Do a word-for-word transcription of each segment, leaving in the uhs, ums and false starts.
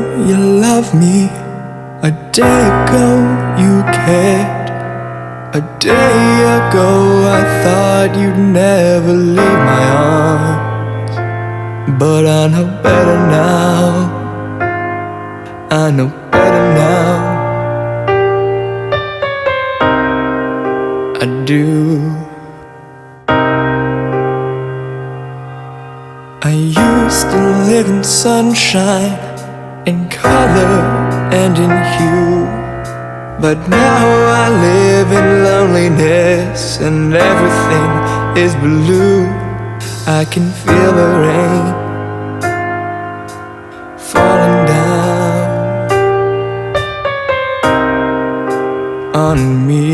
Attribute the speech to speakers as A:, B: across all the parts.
A: you love me. A day ago you cared. A day ago I thought you'd never leave my arms. But I know better now. I know better now. I do. I used to live in sunshine, in color and in hue, but now I live in loneliness and everything is blue. I can feel the rain falling down on me.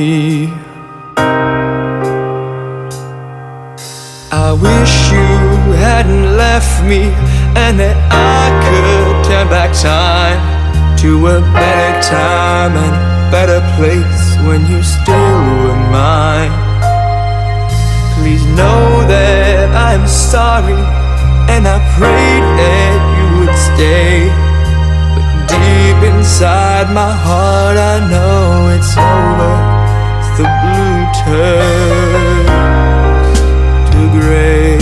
A: I wish you hadn't left me, and that I could turn back time to a better time and a better place when you still were mine. Please know that I'm sorry, and I prayed that you would stay. But deep inside my heart I know it's over. The blue turns to gray.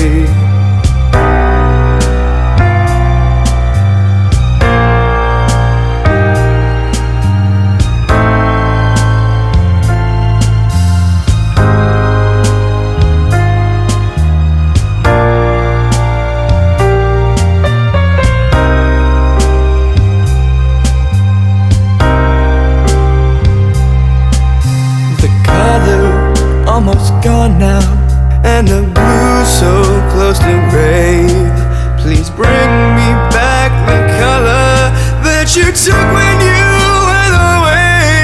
A: Almost gone now, and the blue so close to gray. Please bring me back the color that you took when you went away.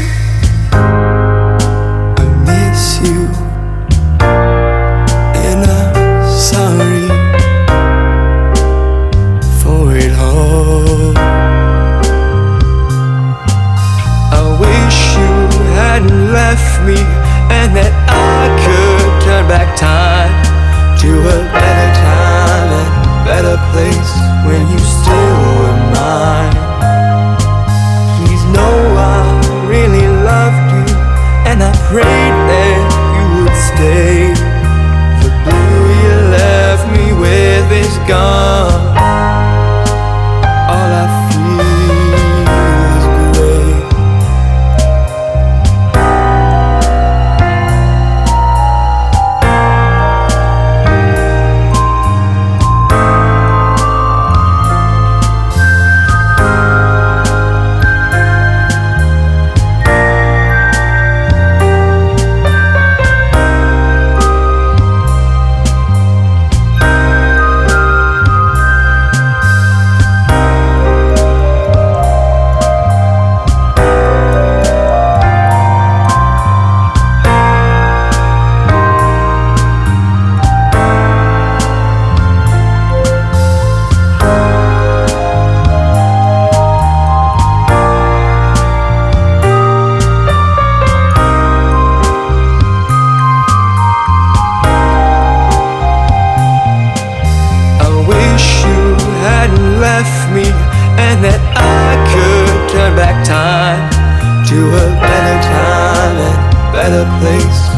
A: I miss you, and I'm sorry for it all. I wish you hadn't left me, and that I could turn back time to a better time and better place when you still were mine. Please know I really loved you, and I prayed that you would stay. The blue you left me with is gone. All I feel is gray. Left me, and that I could turn back time to a better time and better place